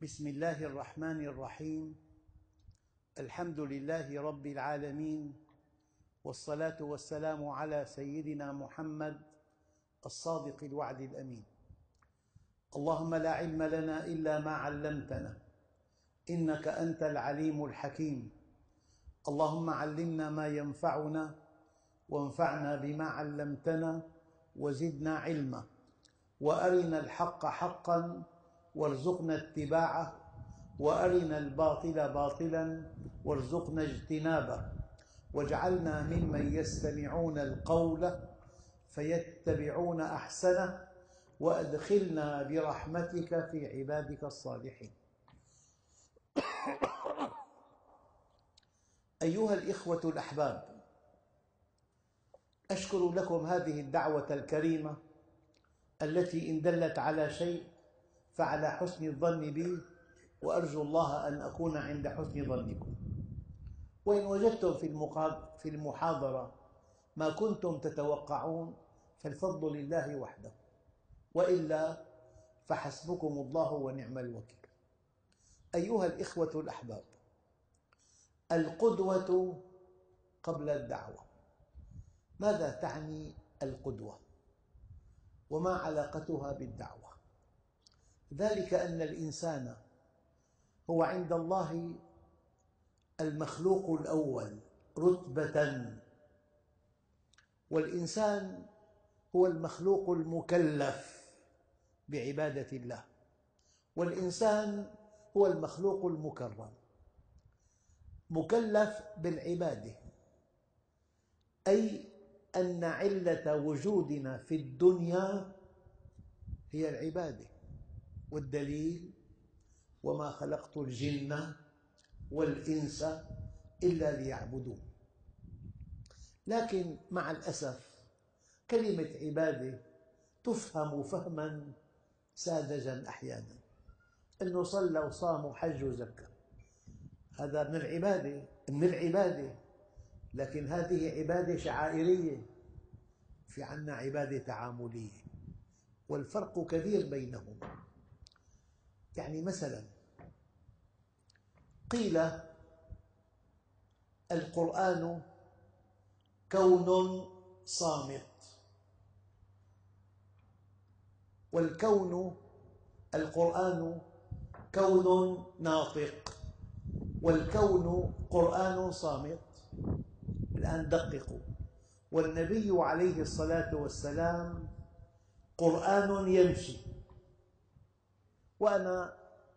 بسم الله الرحمن الرحيم. الحمد لله رب العالمين، والصلاة والسلام على سيدنا محمد الصادق الوعد الأمين. اللهم لا علم لنا إلا ما علمتنا، إنك أنت العليم الحكيم. اللهم علمنا ما ينفعنا وانفعنا بما علمتنا وزدنا علما، وأرنا الحق حقا وارزقنا اتباعه، وأرنا الباطل باطلا وارزقنا اجتنابه، واجعلنا ممن يستمعون القول فيتبعون أحسنه، وأدخلنا برحمتك في عبادك الصالحين. أيها الإخوة الأحباب، أشكر لكم هذه الدعوة الكريمة التي إن دلت على شيء فعلى حسن الظن بي، وأرجو الله أن أكون عند حسن ظنكم. وإن وجدتم في المحاضرة ما كنتم تتوقعون فالفضل لله وحده، وإلا فحسبكم الله ونعم الوكيل. أيها الإخوة الأحباب، القدوة قبل الدعوة. ماذا تعني القدوة؟ وما علاقتها بالدعوة؟ ذلك أن الإنسان هو عند الله المخلوق الأول رتبة، والإنسان هو المخلوق المكلف بعبادة الله، والإنسان هو المخلوق المكرم. مكلف بالعبادة، أي أن علة وجودنا في الدنيا هي العبادة، والدليل: وما خلقت الجن والإنس إلا ليعبدون. لكن مع الأسف كلمة عبادة تفهم فهما ساذجا أحيانا، أنه صلى وصام وحج وزكى، هذا من العبادة، لكن هذه عبادة شعائرية، في عنا عبادة تعاملية، والفرق كبير بينهما. يعني مثلا قيل القرآن كون صامت، القرآن كون ناطق، والكون قرآن صامت. الآن دققوا، والنبي عليه الصلاة والسلام قرآن يمشي. وأنا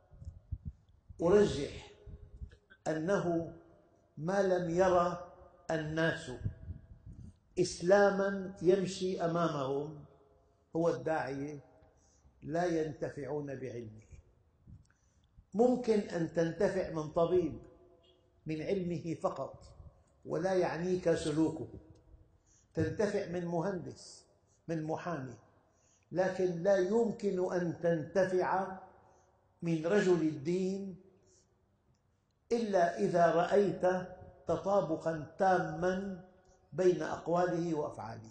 أرجح أنه ما لم يرى الناس إسلاما يمشي أمامهم هو الداعية لا ينتفعون بعلمه. ممكن أن تنتفع من طبيب من علمه فقط ولا يعنيك سلوكه، تنتفع من مهندس، من محامي، لكن لا يمكن أن تنتفع من رجل الدين إلا إذا رأيت تطابقاً تاماً بين أقواله وأفعاله.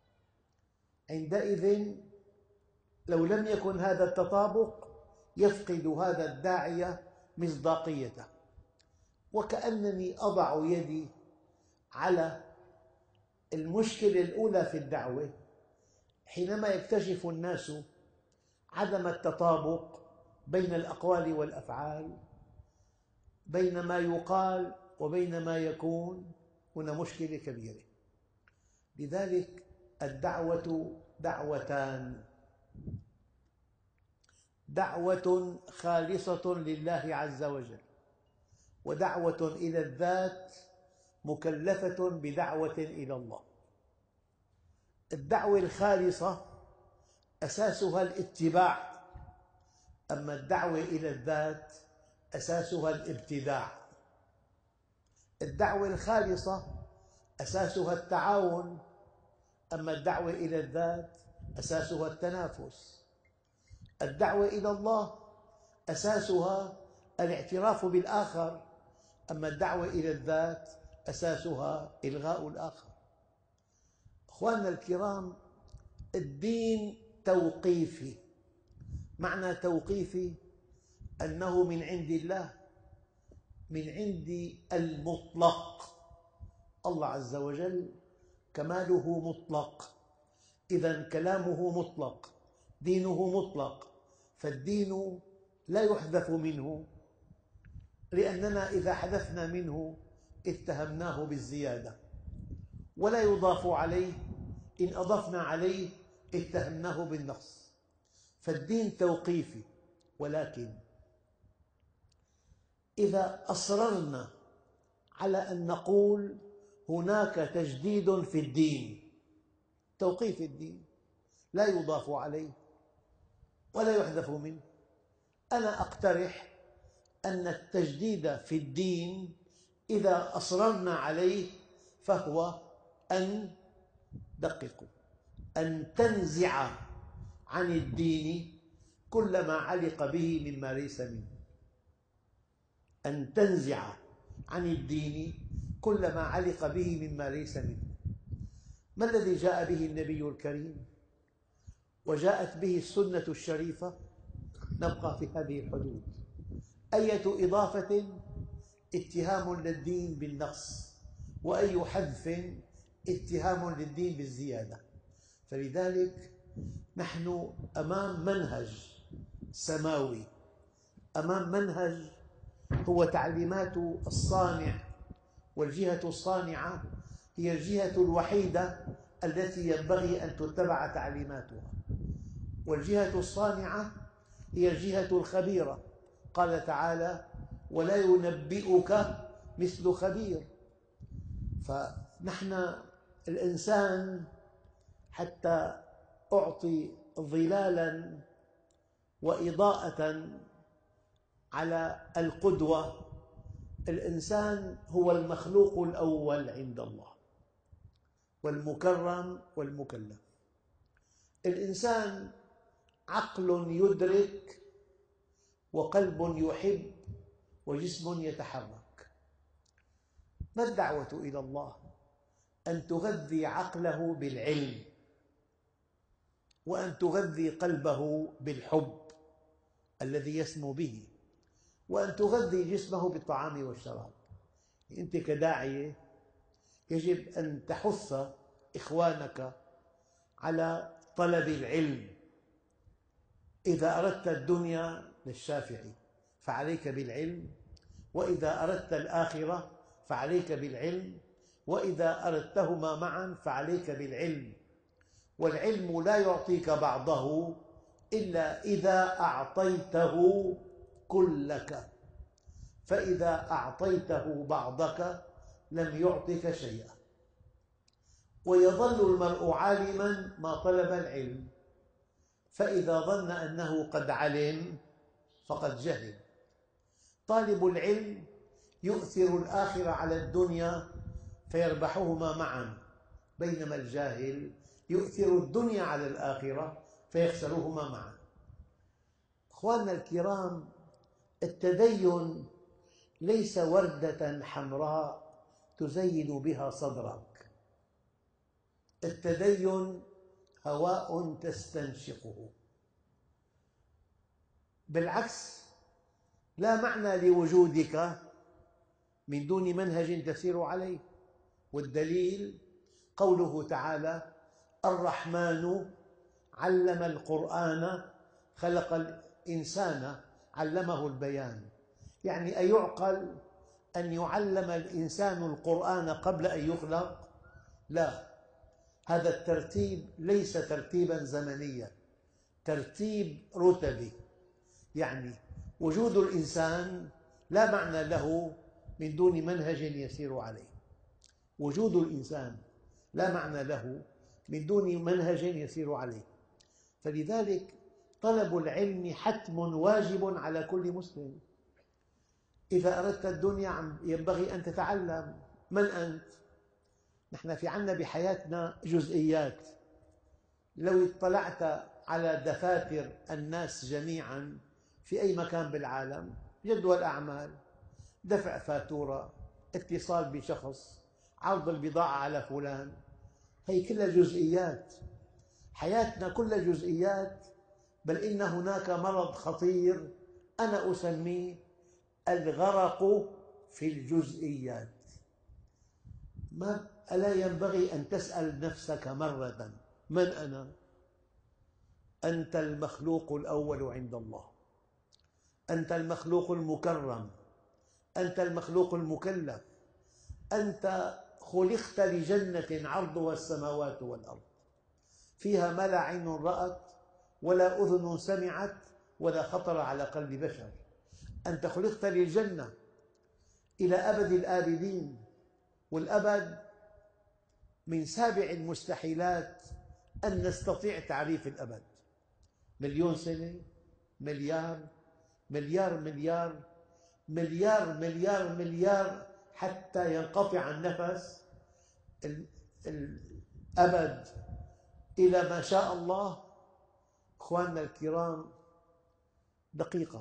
عندئذ لو لم يكن هذا التطابق يفقد هذا الداعية مصداقيته. وكأنني أضع يدي على المشكلة الأولى في الدعوة، حينما يكتشف الناس عدم التطابق بين الأقوال والأفعال، بين ما يقال وبين ما يكون، هنا مشكلة كبيرة. لذلك الدعوة دعوتان: دعوة خالصة لله عز وجل، ودعوة إلى الذات مكلفة بدعوة إلى الله. الدعوة الخالصة أساسها الاتباع، أما الدعوة إلى الذات أساسها الابتداع. الدعوة الخالصة أساسها التعاون، أما الدعوة إلى الذات أساسها التنافس. الدعوة إلى الله أساسها الاعتراف بالآخر، أما الدعوة إلى الذات أساسها إلغاء الآخر. أخواننا الكرام، الدين توقيفي. معنى توقيفي أنه من عند الله، من عند المطلق. الله عز وجل كماله مطلق، إذن كلامه مطلق، دينه مطلق، فالدين لا يحذف منه، لأننا إذا حذفنا منه اتهمناه بالزيادة، ولا يضاف عليه، إن أضفنا عليه اتهمناه بالنقص. فالدين توقيفي، ولكن إذا أصررنا على أن نقول هناك تجديد في الدين، توقيف الدين لا يضاف عليه ولا يحذف منه، أنا أقترح أن التجديد في الدين إذا أصررنا عليه فهو أن دققوا أن تنزع عن الدين كل ما علق به مما ليس منه، أن تنزع عن الدين كل ما علق به مما ليس منه. ما الذي جاء به النبي الكريم وجاءت به السنة الشريفة؟ نبقى في هذه الحدود. أية إضافة اتهام للدين بالنقص، وأي حذف اتهام للدين بالزيادة. فلذلك نحن أمام منهج سماوي، أمام منهج هو تعليمات الصانع، والجهة الصانعة هي الجهة الوحيدة التي ينبغي أن تتبع تعليماتها، والجهة الصانعة هي الجهة الخبيرة. قال تعالى: ولا ينبئك مثل خبير. فنحن الإنسان حتى أعطي ظلالا وإضاءة على القدوة، الإنسان هو المخلوق الأول عند الله والمكرم والمكلف. الإنسان عقل يدرك وقلب يحب وجسم يتحرك. ما الدعوة إلى الله؟ أن تغذي عقله بالعلم، وأن تغذي قلبه بالحب الذي يسمو به، وأن تغذي جسمه بالطعام والشراب. أنت كداعية يجب أن تحث إخوانك على طلب العلم. إذا أردت الدنيا للشافعي فعليك بالعلم، وإذا أردت الآخرة فعليك بالعلم، وإذا أردتهما معا فعليك بالعلم. والعلم لا يعطيك بعضه إلا إذا أعطيته كلك، فإذا أعطيته بعضك لم يعطك شيئا. ويظل المرء عالما ما طلب العلم، فإذا ظن أنه قد علم فقد جهل. طالب العلم يؤثر الآخرة على الدنيا فيربحهما معا، بينما الجاهل يؤثر الدنيا على الآخرة فيخسرهما معا. أخواننا الكرام، التدين ليس وردة حمراء تزين بها صدرك، التدين هواء تستنشقه. بالعكس، لا معنى لوجودك من دون منهج تسير عليه. والدليل قوله تعالى: الرحمن علم القرآن خلق الإنسان علمه البيان. يعني أيعقل أن يعلم الإنسان القرآن قبل أن يخلق؟ لا، هذا الترتيب ليس ترتيبا زمنيا، ترتيب رتبي. يعني وجود الإنسان لا معنى له من دون منهج يسير عليه، وجود الإنسان لا معنى له من دون منهج يسير عليه. فلذلك طلب العلم حتم واجب على كل مسلم. إذا أردت الدنيا ينبغي أن تتعلم. من أنت؟ نحن في عنا بحياتنا جزئيات. لو اطلعت على دفاتر الناس جميعا في أي مكان بالعالم، جدول أعمال، دفع فاتورة، اتصال بشخص، عرض البضاعة على فلان، هي كلها جزئيات. حياتنا كلها جزئيات، بل إن هناك مرض خطير أنا أسميه الغرق في الجزئيات. ألا ينبغي أن تسأل نفسك مرة: من أنا؟ أنت المخلوق الأول عند الله، أنت المخلوق المكرم، أنت المخلوق المكلف، أنت خلقت لجنة عرضها السماوات والأرض، فيها ما لا عين رأت ولا أذن سمعت ولا خطر على قلب بشر. أنت خلقت للجنة إلى أبد الآبدين، والأبد من سابع المستحيلات أن نستطيع تعريف الأبد. مليون سنة، مليار، مليار مليار مليار مليار مليار، حتى ينقطع النفس. الأبد إلى ما شاء الله. أخواننا الكرام، دقيقة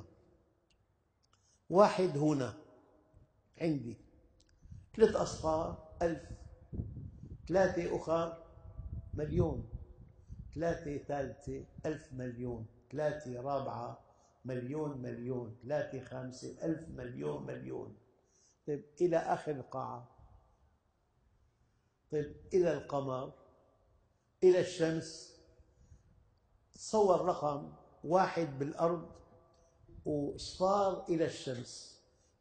واحد هنا عندي 3 أصفار 1000، 3 أخر مليون، 3 ثالثة 1000 مليون، 3 رابعة مليون مليون، 3 خامسة 1000 مليون مليون. طيب إلى آخر القاعة، طيب إلى القمر، إلى الشمس. تصور رقم واحد بالأرض وأصفار إلى الشمس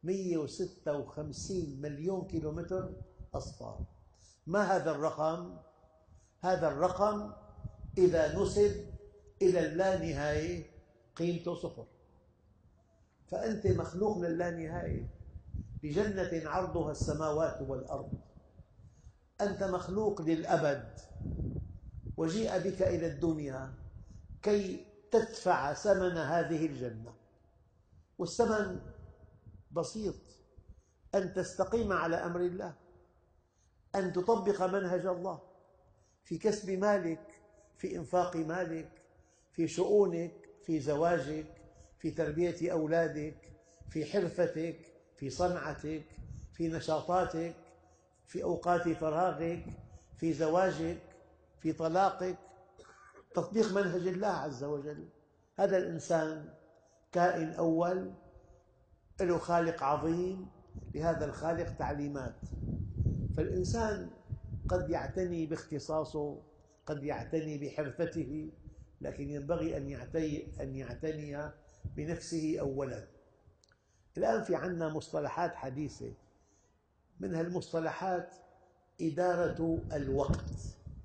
156 مليون كيلومتر أصفار. ما هذا الرقم؟ هذا الرقم إذا نسب إلى اللانهاية قيمته 0. فأنت مخلوق للانهاية بجنة عرضها السماوات والأرض. أنت مخلوق للأبد، وجيء بك إلى الدنيا كي تدفع ثمن هذه الجنة. والثمن بسيط: أن تستقيم على أمر الله، أن تطبق منهج الله في كسب مالك، في إنفاق مالك، في شؤونك، في زواجك، في تربية أولادك، في حرفتك، في صنعتك، في نشاطاتك، في أوقات فراغك، في زواجك، في طلاقك. تطبيق منهج الله عز وجل. هذا الإنسان كائن أول، له خالق عظيم، لهذا الخالق تعليمات. فالإنسان قد يعتني باختصاصه، قد يعتني بحرفته، لكن ينبغي أن يعتني بنفسه أولاً. الآن في عندنا مصطلحات حديثة، من هالمصطلحات إدارة الوقت،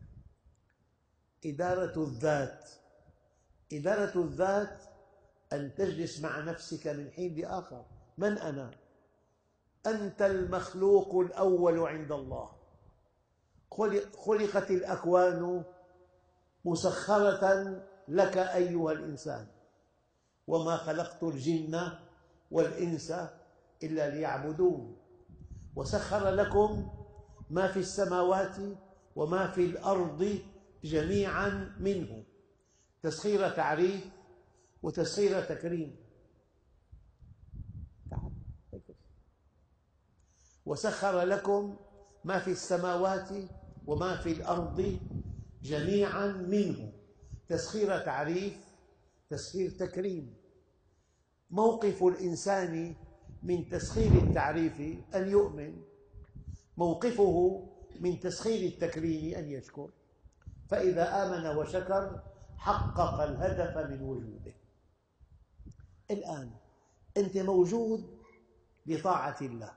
إدارة الذات. إدارة الذات أن تجلس مع نفسك من حين لآخر: من أنا؟ أنت المخلوق الأول عند الله. خلقت الأكوان مسخرة لك أيها الإنسان، وما خلقت الجن والإنس إلا ليعبدون. وسخر لكم ما في السماوات وما في الأرض جميعا منه. تسخير تعريف وتسخير تكريم. وسخر لكم ما في السماوات وما في الأرض جميعا منه. تسخير تعريف، تسخير تكريم. موقف الإنسان من تسخير التعريف أن يؤمن، موقفه من تسخير التكريم أن يشكر. فإذا آمن وشكر حقق الهدف من وجوده. الآن أنت موجود لطاعة الله،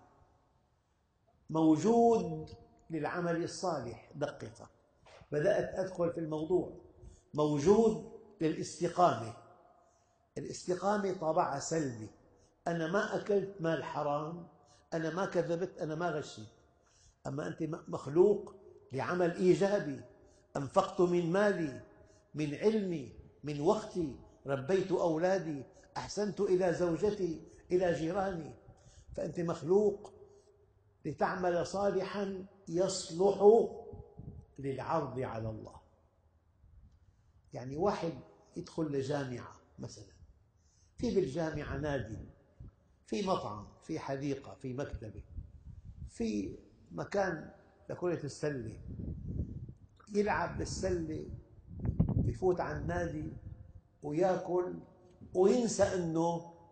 موجود للعمل الصالح. دقيقة، بدأت أدخل في الموضوع. موجود للاستقامة. الاستقامة طابعها سلبي: أنا ما أكلت مال حرام، أنا ما كذبت، أنا ما غشيت. أما أنت مخلوق لعمل إيجابي: أنفقت من مالي، من علمي، من وقتي، ربيت أولادي، أحسنت إلى زوجتي، إلى جيراني. فأنت مخلوق لتعمل صالحاً يصلح للعرض على الله. يعني واحد يدخل لجامعة مثلاً، في بالجامعة نادي، في مطعم، في حديقة، في مكتبة، في مكان لكرة السلة، يلعب بالسلة، يفوت على النادي ويأكل وينسى أنه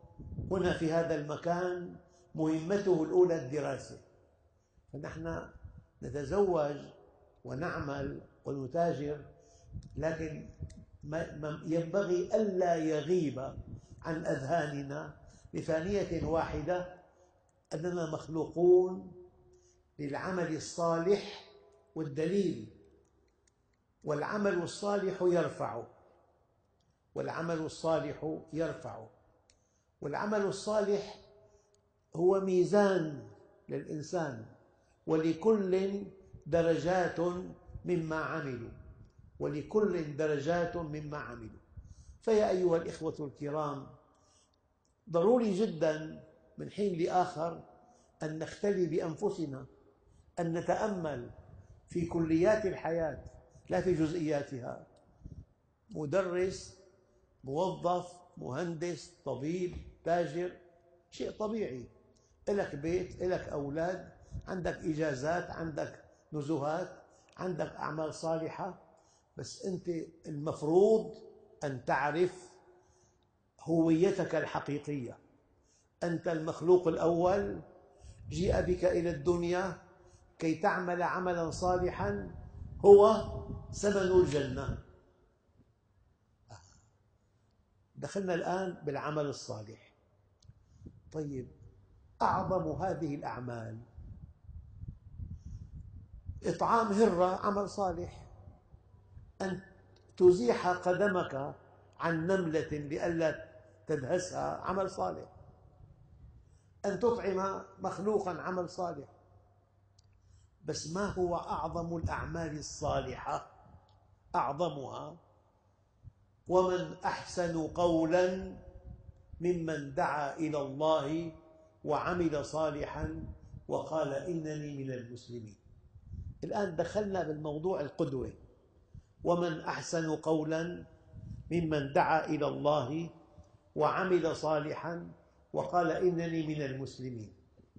هنا في هذا المكان مهمته الأولى الدراسة، فنحن نتزوج ونعمل ونتاجر، لكن ينبغي ألا يغيب عن أذهاننا لثانية واحدة أننا مخلوقون للعمل الصالح، والدليل والعمل الصالح يرفع، والعمل الصالح يرفع، والعمل الصالح هو ميزان للإنسان، ولكل درجات مما عملوا، ولكل درجات مما عملوا. فيا أيها الإخوة الكرام، ضروري جدا من حين لآخر أن نختلي بأنفسنا، أن نتأمل في كليات الحياة لا في جزئياتها. مدرس، موظف، مهندس، طبيب، تاجر، شيء طبيعي، لك بيت، لك أولاد، عندك إجازات، عندك نزهات، عندك أعمال صالحة، بس أنت المفروض أن تعرف هويتك الحقيقية. أنت المخلوق الأول، جيء بك إلى الدنيا كي تعمل عملا صالحا هو ثمن الجنة. دخلنا الآن بالعمل الصالح. طيب، أعظم هذه الأعمال إطعام هرة عمل صالح، أن تزيح قدمك عن نملة لئلا تدهسها عمل صالح، أن تطعم مخلوقا عمل صالح. بس ما هو أعظم الأعمال الصالحة؟ أعظمها: ومن أحسن قولا ممن دعا إلى الله وعمل صالحا وقال إنني من المسلمين. الآن دخلنا بالموضوع القدوة. ومن أحسن قولا ممن دعا إلى الله وعمل صالحا وقال إنني من المسلمين.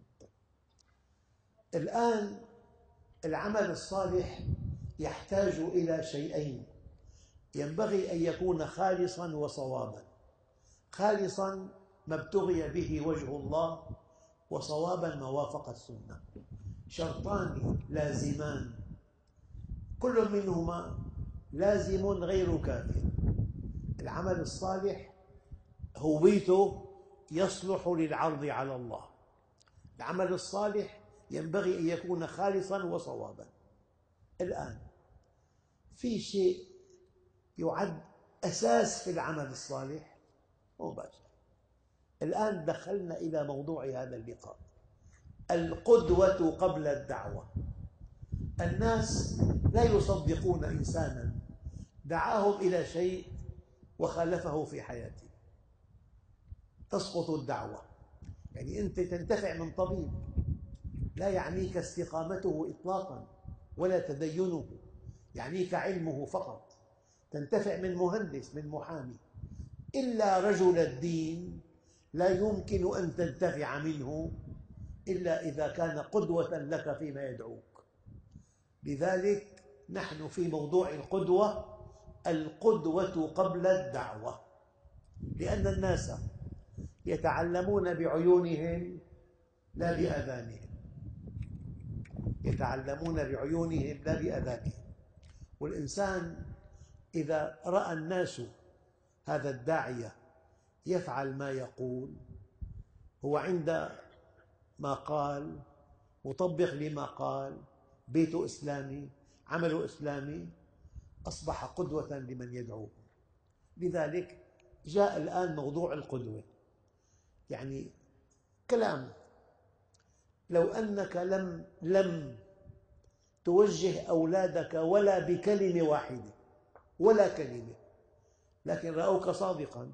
الآن العمل الصالح يحتاج إلى شيئين: ينبغي أن يكون خالصا وصوابا. خالصا ما ابتغي به وجه الله، وصوابا ما وافق السنة. شرطان لازمان، كل منهما لازم غير كاف. العمل الصالح هويته يصلح للعرض على الله. العمل الصالح ينبغي أن يكون خالصا وصوابا. الآن في شيء يعد أساس في العمل الصالح مباشرة. الآن دخلنا إلى موضوع هذا اللقاء: القدوة قبل الدعوة. الناس لا يصدقون إنسانا دعاهم إلى شيء وخالفه في حياته، تسقط الدعوة. يعني أنت تنتفع من طبيب، لا يعنيك استقامته إطلاقا ولا تدينه، يعنيك علمه فقط. تنتفع من مهندس، من محامي، إلا رجل الدين لا يمكن أن تنتفع منه إلا إذا كان قدوة لك فيما يدعوك. لذلك نحن في موضوع القدوة، القدوة قبل الدعوة، لأن الناس يتعلمون بعيونهم لا بآذانهم، يتعلمون بعيونهم لا بآذانهم. والإنسان إذا رأى الناس هذا الداعية يفعل ما يقول، هو عند ما قال، مطبق لما قال، بيته إسلامي، عمله إسلامي، أصبح قدوة لمن يدعوه. لذلك جاء الآن موضوع القدوة. يعني كلام، لو أنك لم توجه أولادك ولا بكلمة واحدة، ولا كلمة، لكن رأوك صادقا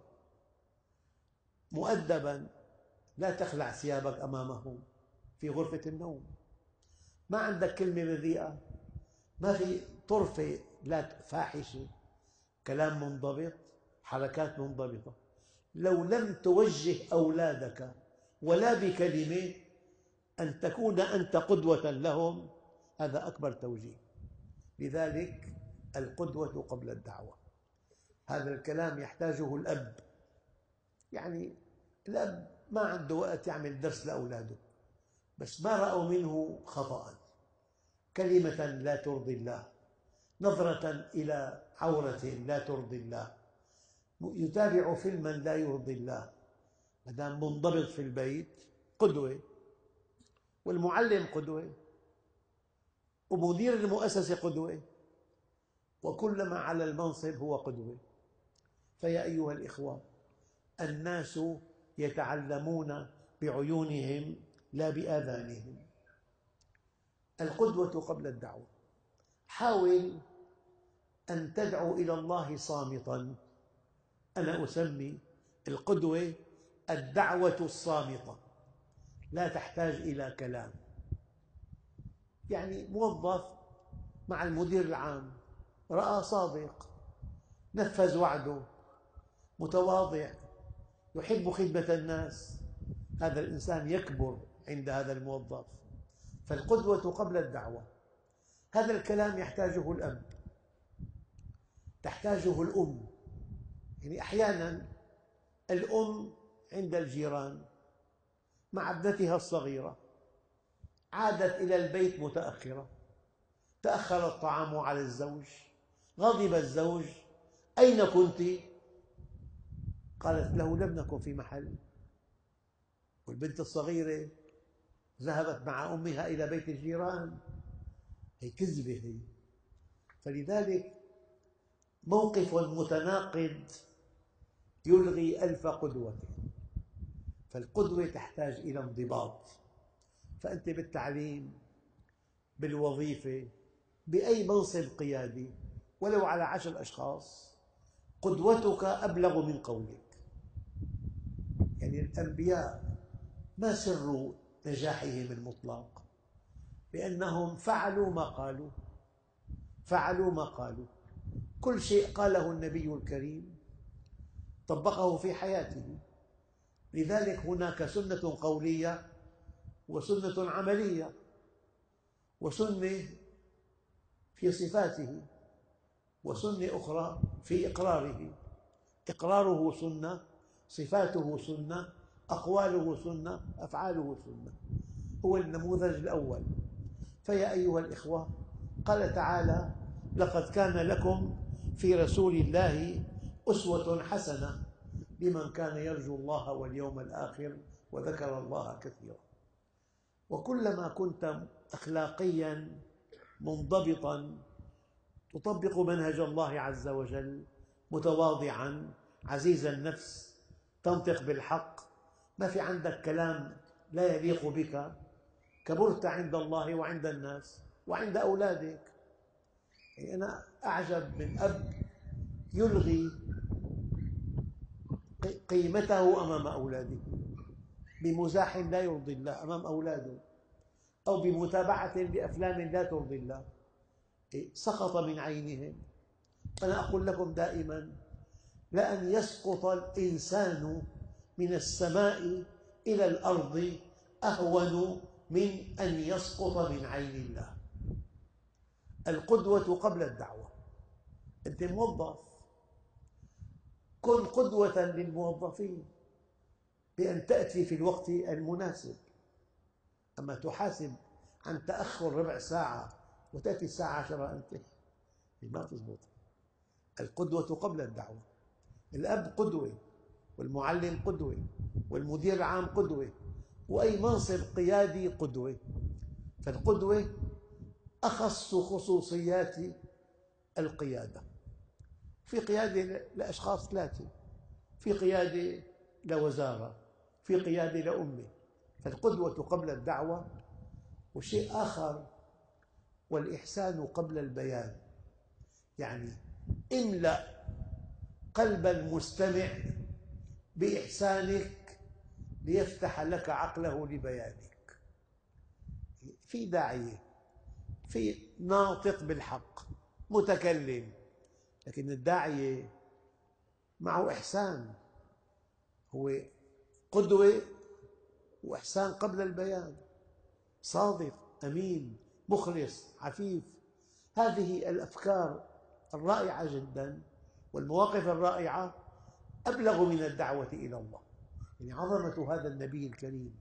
مؤدبا، لا تخلع ثيابك أمامهم في غرفة النوم، ما عندك كلمة بذيئة، ما في طرفة لا فاحشة، كلام منضبط، حركات منضبطة. لو لم توجه أولادك ولا بكلمة أن تكون أنت قدوة لهم، هذا أكبر توجيه. لذلك القدوة قبل الدعوة، هذا الكلام يحتاجه الأب. يعني الأب ما عنده وقت يعمل درس لأولاده، بس ما رأوا منه خطأ، كلمة لا ترضي الله، نظرة إلى عورة لا ترضي الله، يتابع فيلما لا يرضي الله، ما دام منضبط في البيت قدوة، والمعلم قدوة، ومدير المؤسسة قدوة، وكلما على المنصب هو قدوة. فيا أيها الإخوة، الناس يتعلمون بعيونهم لا بآذانهم. القدوة قبل الدعوة. حاول أن تدعو إلى الله صامتاً. أنا أسمي القدوة الدعوة الصامتة، لا تحتاج إلى كلام. يعني موظف مع المدير العام رأى صادق، نفذ وعده، متواضع، يحب خدمة الناس، هذا الإنسان يكبر عند هذا الموظف. فالقدوة قبل الدعوة. هذا الكلام يحتاجه الأب، تحتاجه الأم. يعني أحياناً الأم عند الجيران مع ابنتها الصغيرة، عادت إلى البيت متأخرة، تأخر الطعام على الزوج، غضب الزوج: أين كنت؟ قالت له: لم نكن في محل. والبنت الصغيرة ذهبت مع أمها إلى بيت الجيران. هي كذبة هي. فلذلك موقف متناقض يلغي ألف قدوة. فالقدوة تحتاج إلى انضباط. فأنت بالتعليم، بالوظيفة، بأي منصب قيادي ولو على 10 أشخاص، قدوتك أبلغ من قولك. يعني الأنبياء ما سر نجاحهم المطلق؟ لأنهم فعلوا ما قالوا، فعلوا ما قالوا. كل شيء قاله النبي الكريم طبقه في حياته. لذلك هناك سنة قولية وسنة عملية، وسنة في صفاته، وسنة أخرى في إقراره. إقراره سنة، صفاته سنة، أقواله سنة، أفعاله سنة. هو النموذج الأول. فيا أيها الإخوة، قال تعالى: لقد كان لكم في رسول الله أسوة حسنة لمن كان يرجو الله واليوم الآخر وذكر الله كثيرا. وكلما كنت أخلاقياً منضبطاً، تطبق منهج الله عز وجل، متواضعاً، عزيز النفس، تنطق بالحق، ما في عندك كلام لا يليق بك، كبرت عند الله وعند الناس وعند أولادك. يعني أنا أعجب من أب يلغي قيمته أمام أولاده بمزاح لا يرضي الله أمام أولاده، أو بمتابعة لأفلام لا ترضي الله، سقط من عينهم. أنا أقول لكم دائماً: لأن يسقط الإنسان من السماء إلى الأرض أهون من أن يسقط من عين الله. القدوة قبل الدعوة. أنت موظف، كن قدوة للموظفين بأن تأتي في الوقت المناسب. أما تحاسب عن تأخر ربع ساعة وتأتي الساعة 10 أنت، ما تزبط. القدوة قبل الدعوة. الأب قدوة، والمعلم قدوة، والمدير العام قدوة، وأي منصب قيادي قدوة. فالقدوة أخص خصوصيات القيادة. في قيادة لأشخاص 3، في قيادة لوزارة، في قيادة لأمة. فالقدوة قبل الدعوة. وشيء آخر: والإحسان قبل البيان. يعني املأ قلب المستمع بإحسانك ليفتح لك عقله لبيانك. في داعية، في ناطق بالحق، متكلم، لكن الداعية معه إحسان، هو قدوة وإحسان قبل البيان، صادق، أمين، مخلص، عفيف. هذه الأفكار الرائعة جداً والمواقف الرائعة أبلغ من الدعوة إلى الله. يعني عظمة هذا النبي الكريم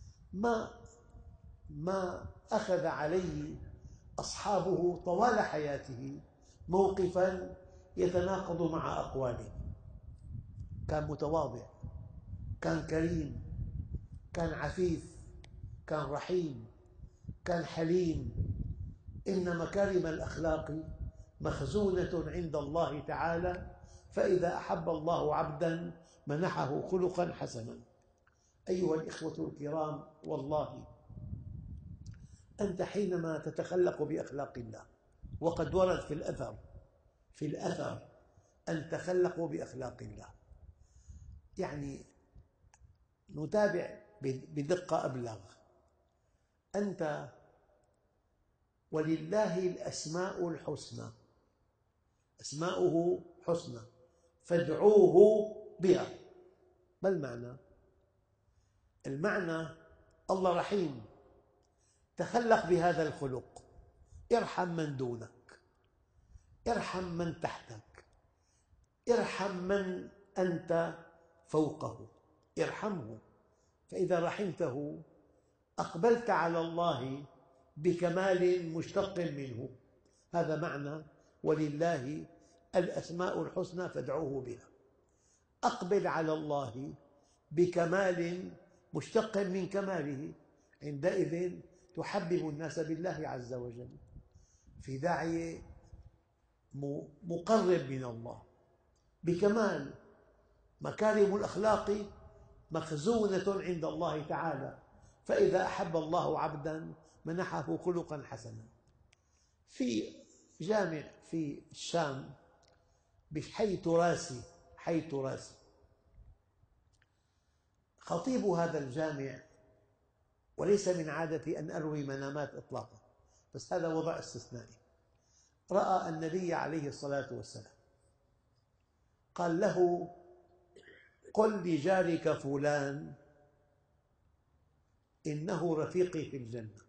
ما أخذ عليه أصحابه طوال حياته موقفاً يتناقض مع أقواله. كان متواضع، كان كريم، كان عفيف، كان رحيم، كان حليم. إن مكارم الأخلاق مخزونة عند الله تعالى، فإذا أحب الله عبداً منحه خلقاً حسناً. أيها الإخوة الكرام، والله أنت حينما تتخلق بأخلاق الله، وقد ورد في الأثر أن تخلقوا بأخلاق الله، يعني نتابع بدقة أبلغ. أنت ولله الأسماء الحسنى، أسماؤه حسنى فادعوه بها. ما المعنى؟ المعنى الله رحيم، تخلق بهذا الخلق، ارحم من دونك، ارحم من تحتك، ارحم من أنت فوقه، ارحمه. فإذا رحمته أقبلت على الله بكمال مشتق منه. هذا معنى ولله الأسماء الحسنى فادعوه بها. أقبل على الله بكمال مشتق من كماله، عندئذ تحبب الناس بالله عز وجل، في داعية مقرب من الله بكمال. مكارم الأخلاق مخزونة عند الله تعالى، فإذا أحب الله عبداً منحه خلقاً حسناً. في جامع في الشام بحي تراسي، خطيب هذا الجامع، وليس من عادتي أن أروي منامات إطلاقاً، بس هذا وضع استثنائي، رأى النبي عليه الصلاة والسلام، قال له: قل لجارك فلان إنه رفيقي في الجنة.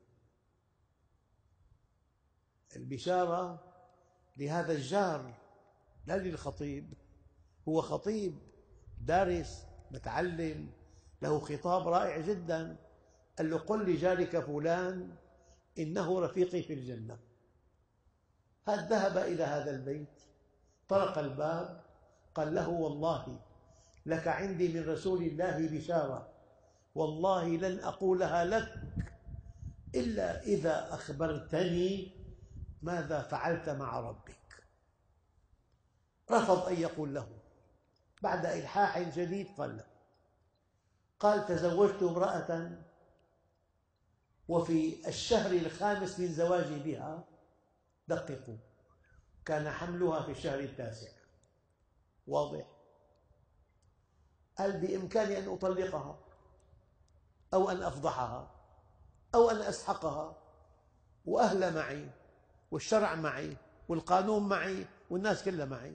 البشارة لهذا الجار لا للخطيب، هو خطيب دارس متعلم له خطاب رائع جدا، قال له: قل لجارك فلان إنه رفيقي في الجنة. هذا ذهب إلى هذا البيت، طرق الباب، قال له: والله لك عندي من رسول الله بشارة، والله لن أقولها لك إلا إذا أخبرتني ماذا فعلت مع ربك. رفض أن يقول له، بعد إلحاح شديد قال له، قال: تزوجت امرأة وفي الشهر الخامس من زواجي بها، دققوا، كان حملها في الشهر التاسع. واضح؟ قال: بإمكاني أن أطلقها أو أن أفضحها أو أن أسحقها، وأهل معي والشرع معي والقانون معي والناس كلها معي،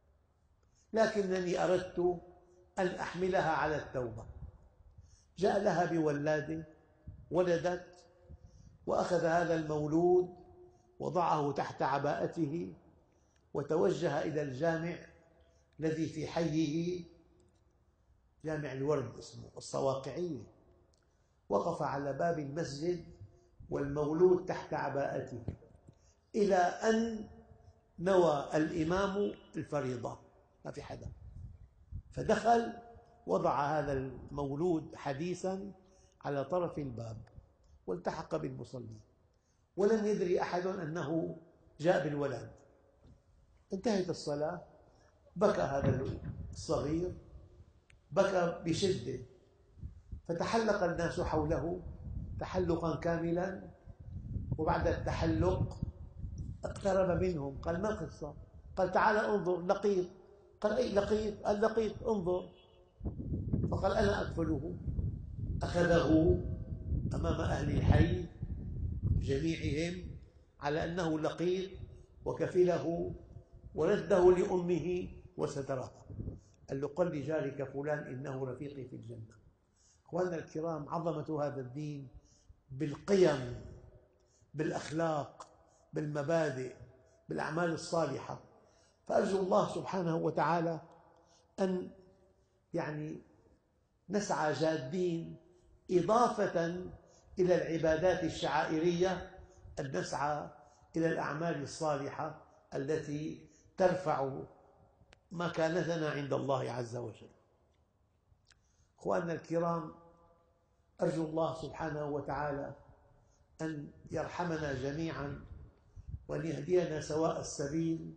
لكنني أردت أن أحملها على التوبة. جاء لها بولادة، ولدت، وأخذ هذا المولود وضعه تحت عباءته وتوجه إلى الجامع الذي في حيه، جامع الورد اسمه الصواقعية. وقف على باب المسجد والمولود تحت عباءته، إلى أن نوى الإمام الفريضة، ما في حدا، فدخل وضع هذا المولود حديثاً على طرف الباب والتحق بالمصلين، ولم يدري أحد أنه جاء بالولد. انتهت الصلاة، بكى هذا الصغير، بكى بشدة، فتحلق الناس حوله تحلقاً كاملاً، وبعد التحلق اقترب منهم، قال: ما القصة؟ قال: تعال انظر، لقيط. قال: أي لقيط؟ قال: لقيط، انظر. فقال: أنا أكفله. أخذه أمام أهل الحي جميعهم على أنه لقيط، وكفله ورده لأمه وسترها. قال له: قل لجارك فلان إنه رفيقي في الجنة. أخواننا الكرام، عظمة هذا الدين بالقيم، بالأخلاق، بالمبادئ، بالأعمال الصالحة. فأرجو الله سبحانه وتعالى أن نسعى جادين إضافة إلى العبادات الشعائرية أن نسعى إلى الأعمال الصالحة التي ترفع مكانتنا عند الله عز وجل. أخواننا الكرام، أرجو الله سبحانه وتعالى أن يرحمنا جميعاً وأن يهدينا سواء السبيل.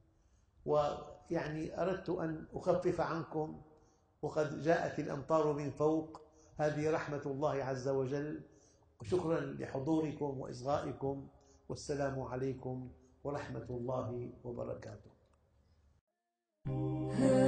أردت أن أخفف عنكم، وقد جاءت الأمطار من فوق، هذه رحمة الله عز وجل. شكراً لحضوركم وإصغائكم، والسلام عليكم ورحمة الله وبركاته.